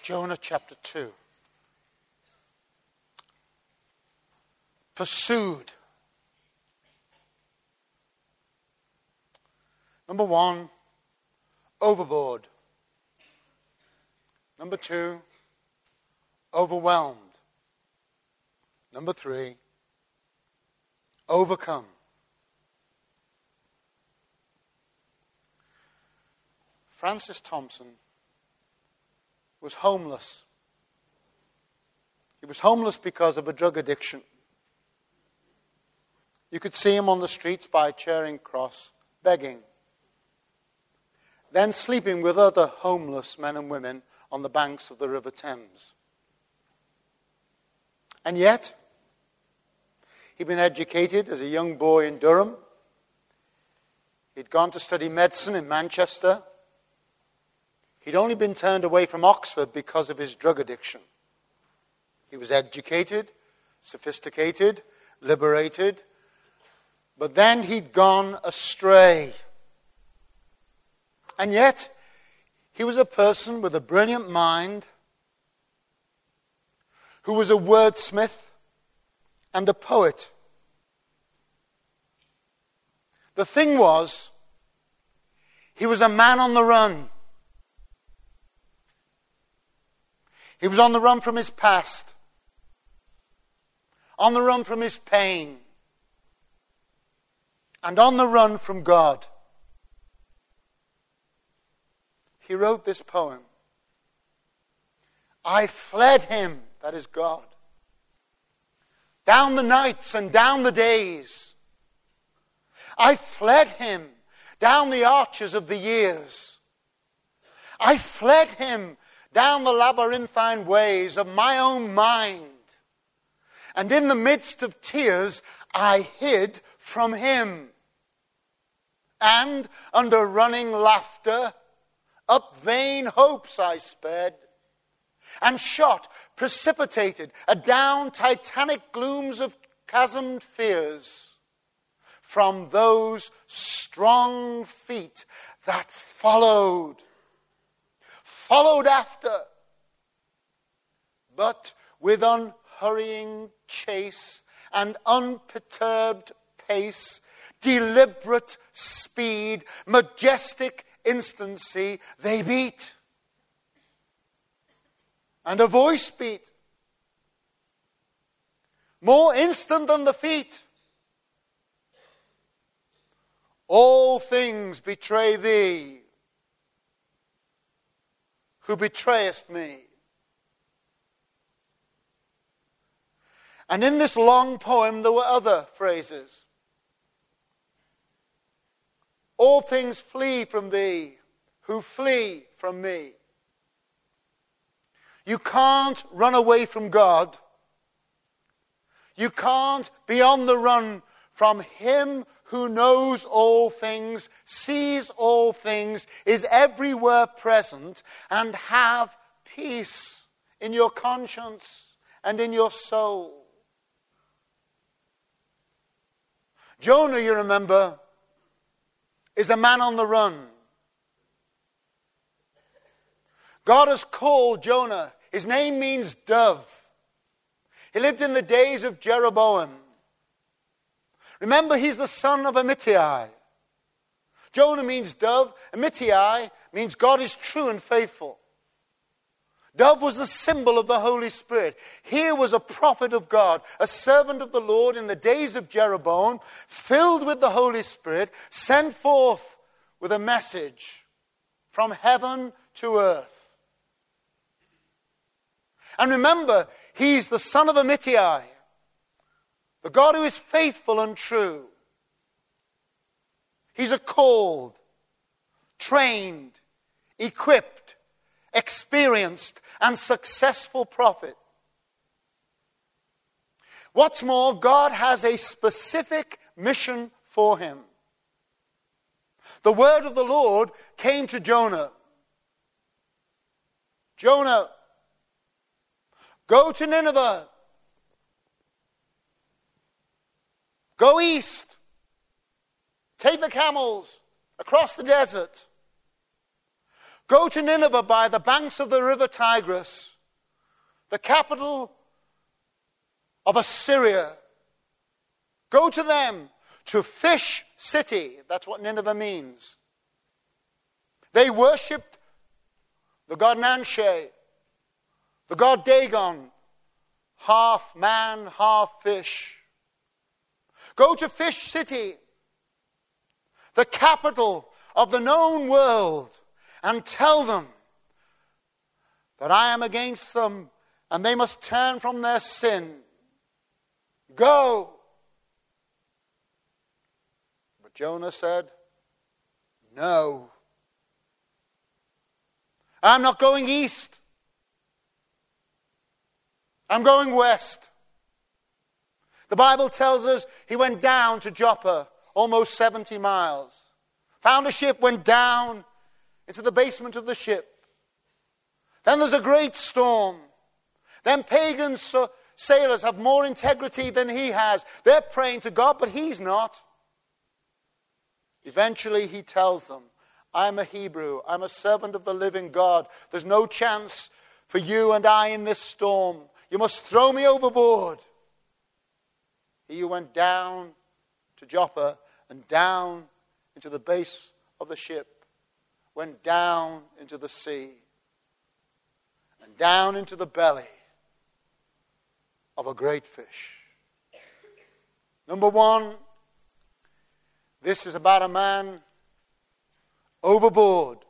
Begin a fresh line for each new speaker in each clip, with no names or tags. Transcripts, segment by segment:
Jonah chapter 2. Pursued. Number 1, overboard. Number 2, overwhelmed. Number 3, overcome. Francis Thompson was homeless. He was homeless because of a drug addiction. You could see him on the streets by Charing Cross, begging. Then sleeping with other homeless men and women on the banks of the River Thames. And yet, he'd been educated as a young boy in Durham. He'd gone to study medicine in Manchester. He'd only been turned away from Oxford because of his drug addiction. He was educated, sophisticated, liberated, but then he'd gone astray. And yet, he was a person with a brilliant mind, who was a wordsmith and a poet. The thing was, he was a man on the run. He was on the run from his past, on the run from his pain, and on the run from God. He wrote this poem. I fled him, that is God, down the nights and down the days. I fled him down the arches of the years. I fled him down the labyrinthine ways of my own mind. And in the midst of tears, I hid from him. And under running laughter, up vain hopes I sped, and shot, precipitated, adown titanic glooms of chasmed fears, from those strong feet that followed after, but with unhurrying chase and unperturbed pace, deliberate speed, majestic instancy, they beat. And a voice beat, more instant than the feet. All things betray thee, who betrayest me. And in this long poem there were other phrases. All things flee from thee, who flee from me. You can't run away from God. You can't be on the run from him who knows all things, sees all things, is everywhere present, and have peace in your conscience and in your soul. Jonah, you remember, is a man on the run. God has called Jonah. His name means dove. He lived in the days of Jeroboam. Remember, he's the son of Amittai. Jonah means dove. Amittai means God is true and faithful. Dove was the symbol of the Holy Spirit. Here was a prophet of God, a servant of the Lord in the days of Jeroboam, filled with the Holy Spirit, sent forth with a message from heaven to earth. And remember, he's the son of Amittai, the God who is faithful and true. He's a called, trained, equipped, experienced, and successful prophet. What's more, God has a specific mission for him. The word of the Lord came to Jonah. Jonah, go to Nineveh. Go east. Take the camels across the desert. Go to Nineveh by the banks of the river Tigris, the capital of Assyria. Go to them, to Fish City. That's what Nineveh means. They worshipped the god Nanshe, the god Dagon, half man, half fish. Go to Fish City, the capital of the known world, and tell them that I am against them and they must turn from their sin. Go. But Jonah said, no. I'm not going east. I'm going west. The Bible tells us he went down to Joppa, almost 70 miles. Found a ship, went down into the basement of the ship. Then there's a great storm. Then pagan sailors have more integrity than he has. They're praying to God, but he's not. Eventually he tells them, I'm a Hebrew. I'm a servant of the living God. There's no chance for you and I in this storm. You must throw me overboard. He who went down to Joppa and down into the base of the ship went down into the sea and down into the belly of a great fish. Number one, this is about a man overboard,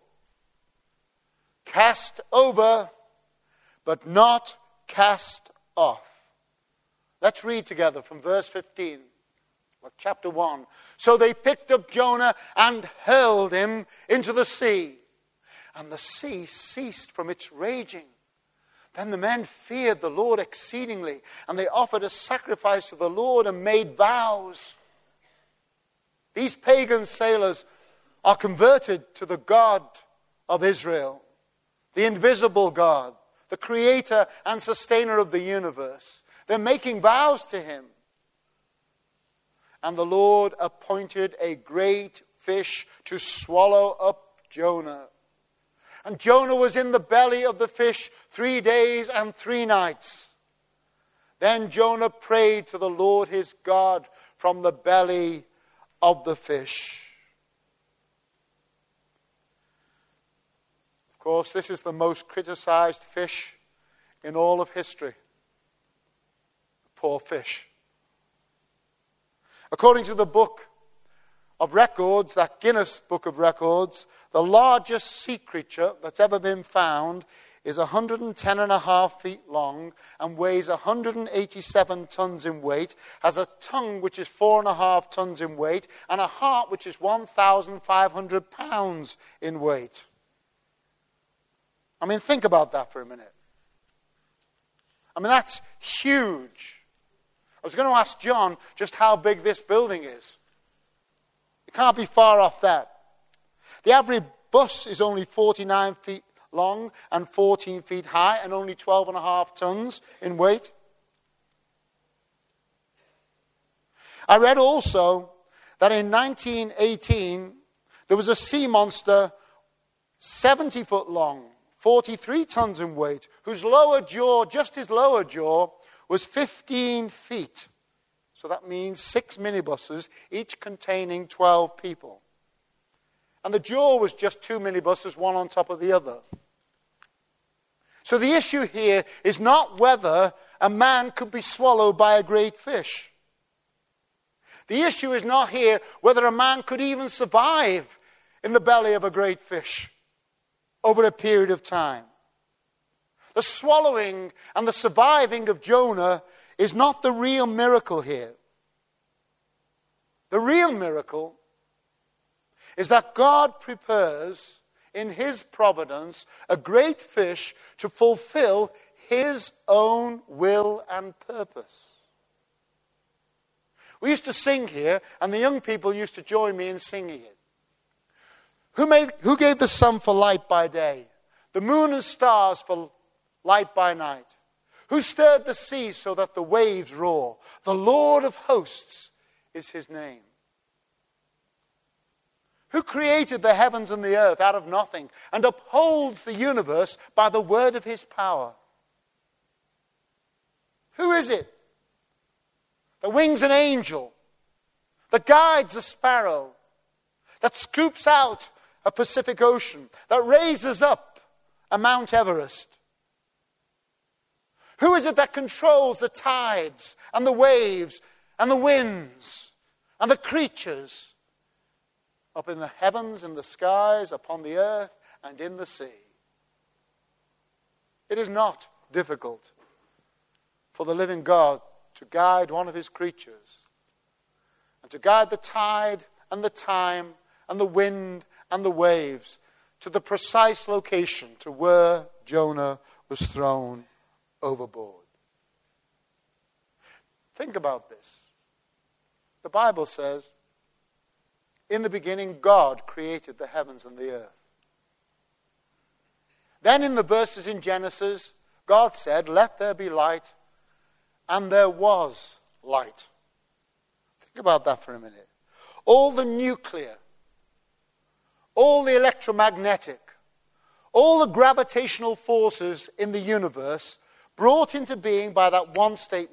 cast over, but not cast off. Let's read together from verse 15 of chapter 1. So they picked up Jonah and hurled him into the sea, and the sea ceased from its raging. Then the men feared the Lord exceedingly, and they offered a sacrifice to the Lord and made vows. These pagan sailors are converted to the God of Israel, the invisible God, the creator and sustainer of the universe. They're making vows to him. And the Lord appointed a great fish to swallow up Jonah. And Jonah was in the belly of the fish 3 days and 3 nights. Then Jonah prayed to the Lord his God from the belly of the fish. Of course, this is the most criticized fish in all of history. Poor fish. According to the book of records, that Guinness Book of Records, the largest sea creature that's ever been found is 110.5 feet long and weighs 187 tons in weight, has a tongue which is 4.5 tons in weight, and a heart which is 1,500 pounds in weight. I mean, think about that for a minute. I mean, that's huge. I was going to ask John just how big this building is. It can't be far off that. The average bus is only 49 feet long and 14 feet high and only 12.5 tons in weight. I read also that in 1918 there was a sea monster 70 foot long, 43 tons in weight, whose lower jaw, just his lower jaw, was 15 feet. So that means 6 minibuses, each containing 12 people. And the jaw was just 2 minibuses, one on top of the other. So the issue here is not whether a man could be swallowed by a great fish. The issue is not here whether a man could even survive in the belly of a great fish over a period of time. The swallowing and the surviving of Jonah is not the real miracle here. The real miracle is that God prepares in his providence a great fish to fulfill his own will and purpose. We used to sing here, and the young people used to join me in singing it. Who gave the sun for light by day, the moon and stars for light by night? Who stirred the sea so that the waves roar? The Lord of hosts is his name. Who created the heavens and the earth out of nothing and upholds the universe by the word of his power? Who is it that wings an angel, that guides a sparrow, that scoops out a Pacific Ocean, that raises up a Mount Everest? Who is it that controls the tides and the waves and the winds and the creatures up in the heavens, in the skies, upon the earth, and in the sea? It is not difficult for the living God to guide one of his creatures and to guide the tide and the time and the wind and the waves to the precise location to where Jonah was thrown overboard. Think about this. The Bible says, in the beginning, God created the heavens and the earth. Then in the verses in Genesis, God said, "Let there be light," and there was light. Think about that for a minute. All the nuclear, all the electromagnetic, all the gravitational forces in the universe brought into being by that one statement.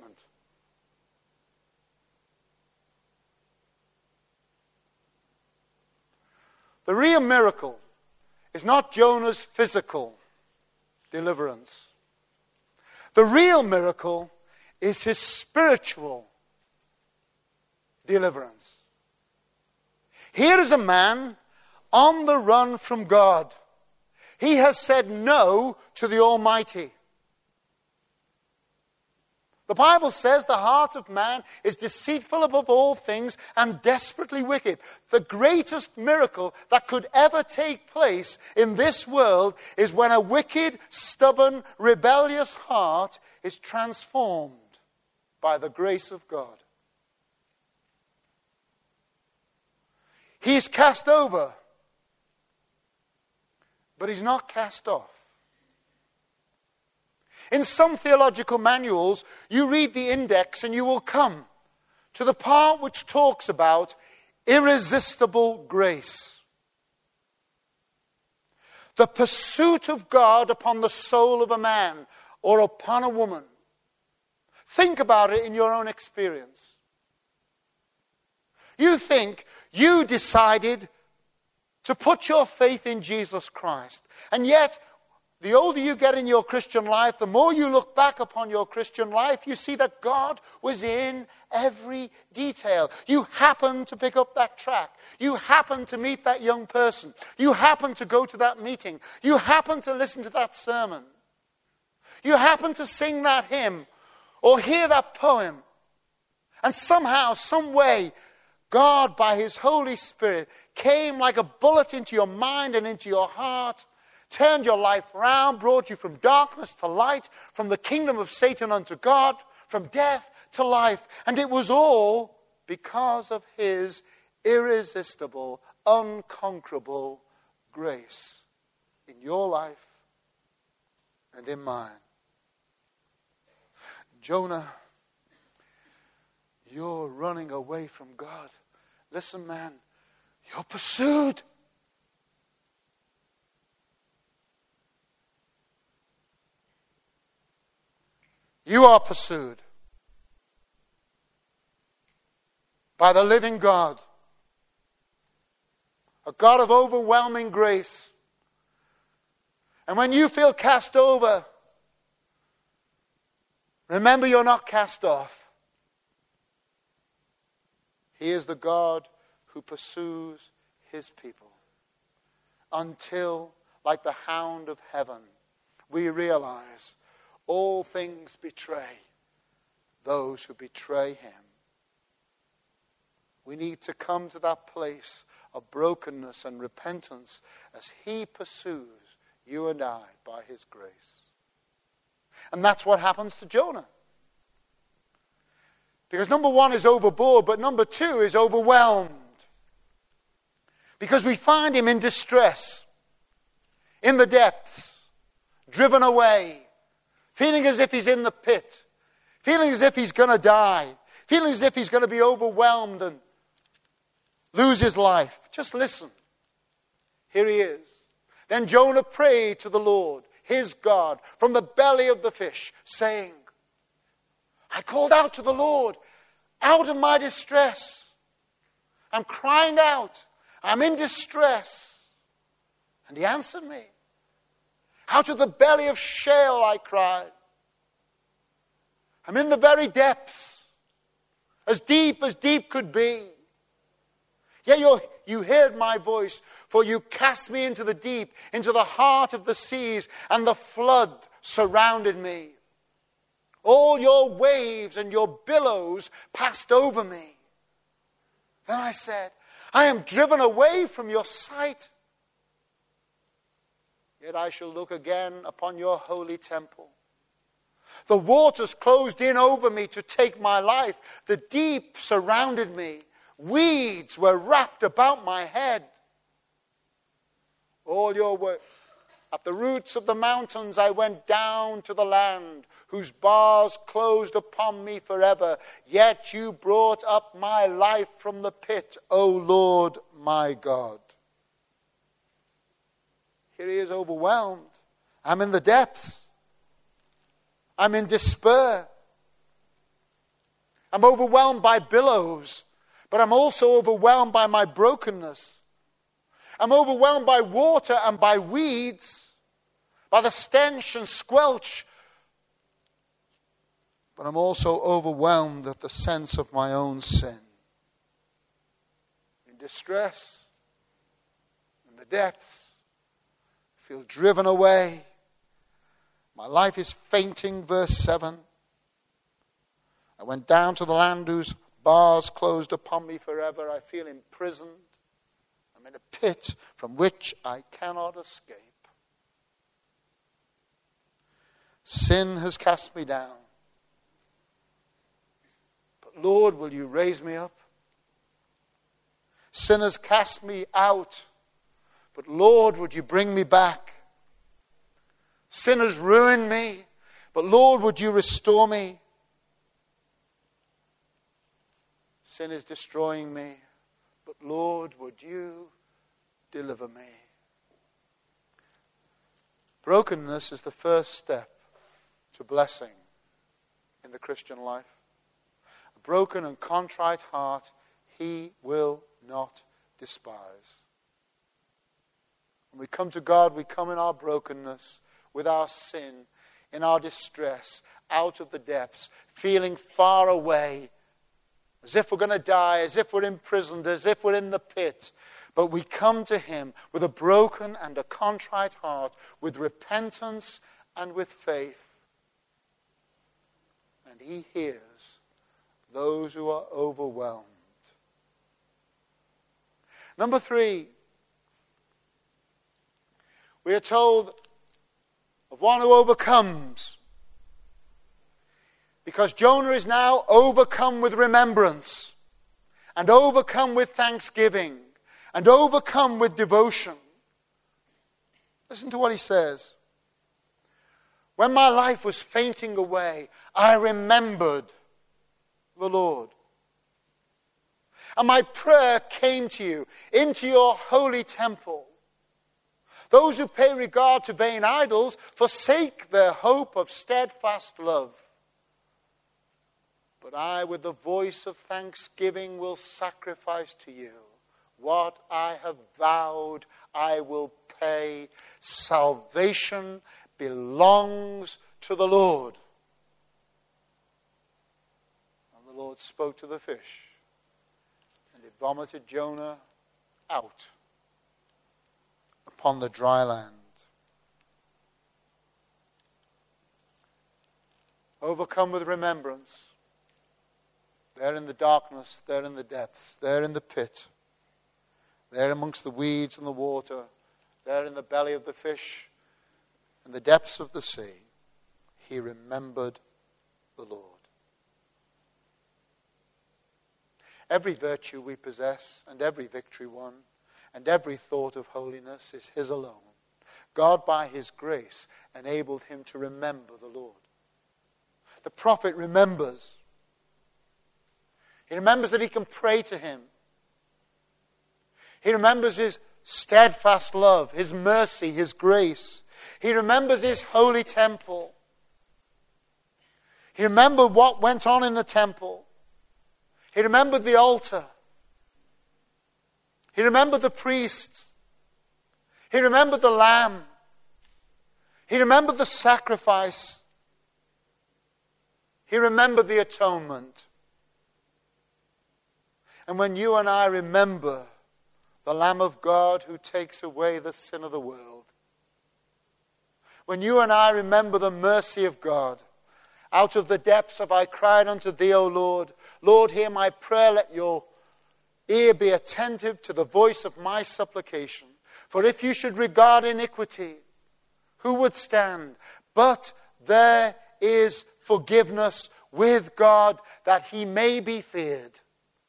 The real miracle is not Jonah's physical deliverance. The real miracle is his spiritual deliverance. Here is a man on the run from God. He has said no to the Almighty. The Bible says the heart of man is deceitful above all things and desperately wicked. The greatest miracle that could ever take place in this world is when a wicked, stubborn, rebellious heart is transformed by the grace of God. He's cast over, but he's not cast off. In some theological manuals, you read the index and you will come to the part which talks about irresistible grace. The pursuit of God upon the soul of a man or upon a woman. Think about it in your own experience. You think you decided to put your faith in Jesus Christ, and yet the older you get in your Christian life, the more you look back upon your Christian life, you see that God was in every detail. You happened to pick up that track. You happened to meet that young person. You happened to go to that meeting. You happened to listen to that sermon. You happened to sing that hymn or hear that poem. And somehow, some way, God, by his Holy Spirit, came like a bullet into your mind and into your heart, turned your life around, brought you from darkness to light, from the kingdom of Satan unto God, from death to life. And it was all because of his irresistible, unconquerable grace in your life and in mine. Jonah, you're running away from God. Listen, man, you're pursued. You are pursued by the living God, a God of overwhelming grace. And when you feel cast over, remember you're not cast off. He is the God who pursues his people until, like the hound of heaven, we realize all things betray those who betray him. We need to come to that place of brokenness and repentance as he pursues you and I by his grace. And that's what happens to Jonah. Because number one is overboard, but number two is overwhelmed. Because we find him in distress, in the depths, driven away, feeling as if he's in the pit, feeling as if he's going to die, feeling as if he's going to be overwhelmed and lose his life. Just listen Here he is. Then Jonah prayed to the Lord, his God, from the belly of the fish, saying, I called out to the Lord out of my distress. I'm crying out. I'm in distress. And he answered me. Out of the belly of Sheol I cried. I'm in the very depths, as deep could be. Yet you heard my voice, for you cast me into the deep, into the heart of the seas, and the flood surrounded me. All your waves and your billows passed over me. Then I said, I am driven away from your sight. Yet I shall look again upon your holy temple. The waters closed in over me to take my life. The deep surrounded me. Weeds were wrapped about my head. All your work. At the roots of the mountains I went down to the land, whose bars closed upon me forever. Yet you brought up my life from the pit, O Lord my God. Here he is overwhelmed. I'm in the depths. I'm in despair. I'm overwhelmed by billows, but I'm also overwhelmed by my brokenness. I'm overwhelmed by water and by weeds, by the stench and squelch. But I'm also overwhelmed at the sense of my own sin. In distress, in the depths, I feel driven away. My life is fainting, verse 7. I went down to the land whose bars closed upon me forever. I feel imprisoned. I'm in a pit from which I cannot escape. Sin has cast me down. But Lord, will you raise me up? Sin has cast me out. But Lord, would you bring me back? Sin has ruined me. But Lord, would you restore me? Sin is destroying me. But Lord, would you deliver me? Brokenness is the first step to blessing in the Christian life. A broken and contrite heart he will not despise. When we come to God, we come in our brokenness, with our sin, in our distress, out of the depths, feeling far away, as if we're going to die, as if we're imprisoned, as if we're in the pit. But we come to him with a broken and a contrite heart, with repentance and with faith. And he hears those who are overwhelmed. Number 3, we are told of one who overcomes. Because Jonah is now overcome with remembrance, and overcome with thanksgiving, and overcome with devotion. Listen to what he says. When my life was fainting away, I remembered the Lord. And my prayer came to you, into your holy temple. Those who pay regard to vain idols forsake their hope of steadfast love. But I, with the voice of thanksgiving, will sacrifice to you. What I have vowed, I will pay. Salvation belongs to the Lord. And the Lord spoke to the fish, and it vomited Jonah out upon the dry land. Overcome with remembrance. There in the darkness, there in the depths, there in the pit, there amongst the weeds and the water, there in the belly of the fish, in the depths of the sea, he remembered the Lord. Every virtue we possess, and every victory won, and every thought of holiness is his alone. God, by his grace, enabled him to remember the Lord. The prophet remembers. He remembers that he can pray to him. He remembers his steadfast love, his mercy, his grace. He remembers his holy temple. He remembered what went on in the temple. He remembered the altar. He remembered the priests. He remembered the lamb. He remembered the sacrifice. He remembered the atonement. And when you and I remember the Lamb of God who takes away the sin of the world, when you and I remember the mercy of God, out of the depths have I cried unto thee, O Lord. Lord, hear my prayer. Let your ear be attentive to the voice of my supplication. For if you should regard iniquity, who would stand? But there is forgiveness with God, that he may be feared.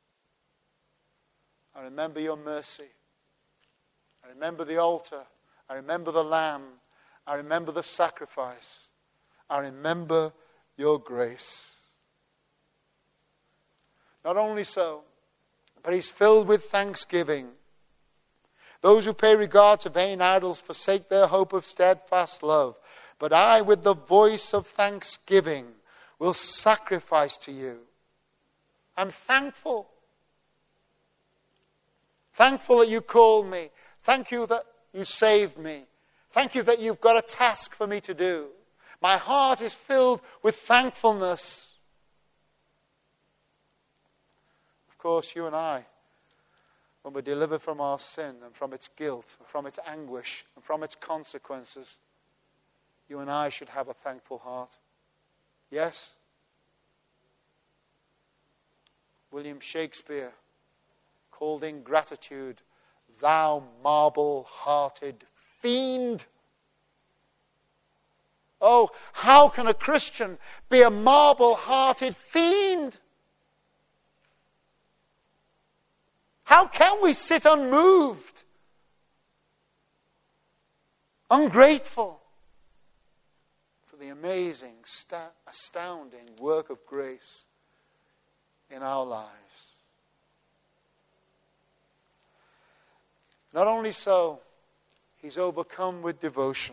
I remember your mercy. I remember the altar. I remember the lamb. I remember the sacrifice. I remember your grace. Not only so, but he's filled with thanksgiving. Those who pay regard to vain idols forsake their hope of steadfast love. But I, with the voice of thanksgiving, will sacrifice to you. I'm thankful. Thankful that you called me. Thank you that you saved me. Thank you that you've got a task for me to do. My heart is filled with thankfulness. Of course, you and I, when we're delivered from our sin and from its guilt, from its anguish, and from its consequences, you and I should have a thankful heart. Yes? William Shakespeare called ingratitude, thou marble-hearted fiend. Oh, how can a Christian be a marble-hearted fiend? How can we sit unmoved, ungrateful for the amazing, astounding work of grace in our lives? Not only so, he's overcome with devotion.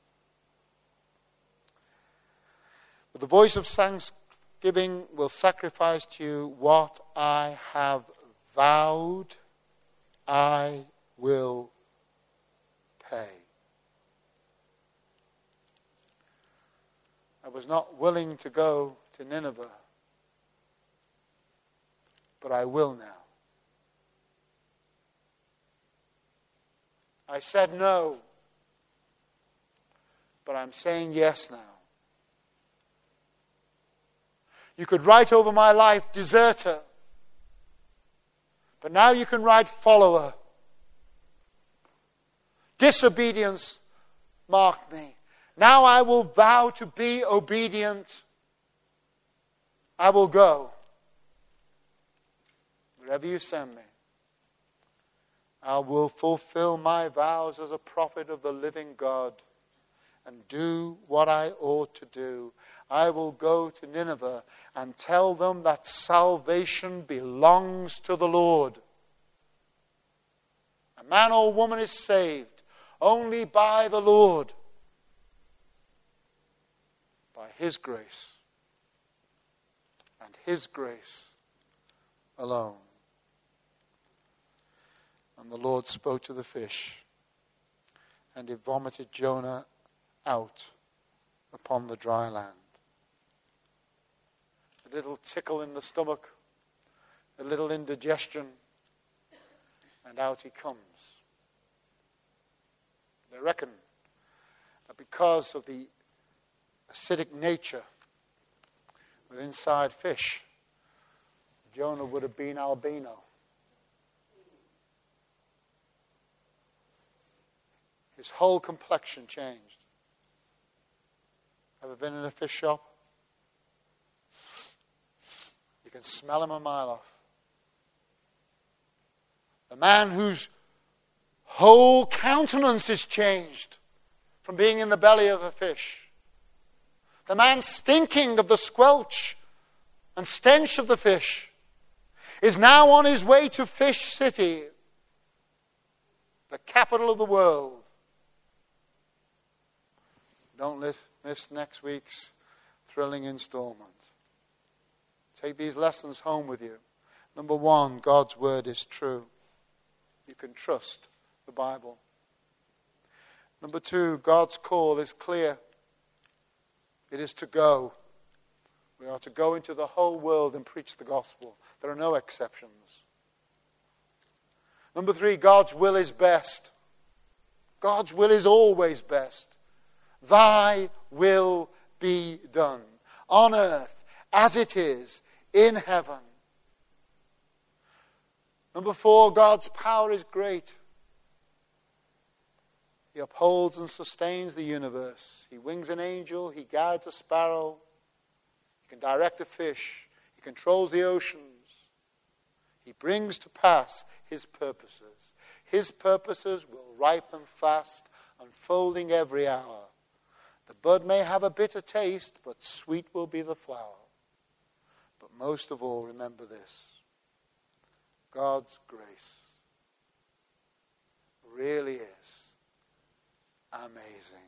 With the voice of thanksgiving will sacrifice to you what I have vowed, I will pay. I was not willing to go to Nineveh, but I will now. I said no, but I'm saying yes now. You could write over my life, deserter. But now you can write follower. Disobedience marked me. Now I will vow to be obedient. I will go. Wherever you send me. I will fulfill my vows as a prophet of the living God and do what I ought to do. I will go to Nineveh and tell them that salvation belongs to the Lord. A man or woman is saved only by the Lord, by his grace, and his grace alone. And the Lord spoke to the fish, and it vomited Jonah out upon the dry land. A little tickle in the stomach, a little indigestion, and out he comes. They reckon that because of the acidic nature with inside fish, Jonah would have been albino. His whole complexion changed. Ever been in a fish shop? You can smell him a mile off. The man whose whole countenance is changed from being in the belly of a fish. The man stinking of the squelch and stench of the fish is now on his way to Fish City. the capital of the world. Don't miss next week's thrilling installment. Take these lessons home with you. Number one, God's word is true. You can trust the Bible. Number two, God's call is clear. It is to go. We are to go into the whole world and preach the gospel. There are no exceptions. Number three, God's will is best. God's will is always best. Thy will be done on earth as it is in heaven. Number four, God's power is great. He upholds and sustains the universe. He wings an angel. He guides a sparrow. He can direct a fish. He controls the oceans. He brings to pass his purposes. His purposes will ripen fast, unfolding every hour. The bud may have a bitter taste, but sweet will be the flower. But most of all, remember this. God's grace really is amazing.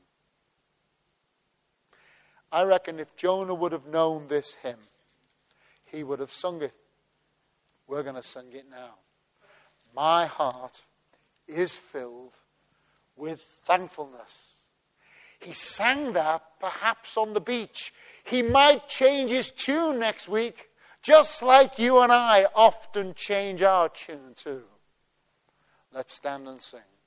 I reckon if Jonah would have known this hymn, he would have sung it. We're going to sing it now. My heart is filled with thankfulness. He sang that perhaps on the beach. He might change his tune next week, just like you and I often change our tune too. Let's stand and sing.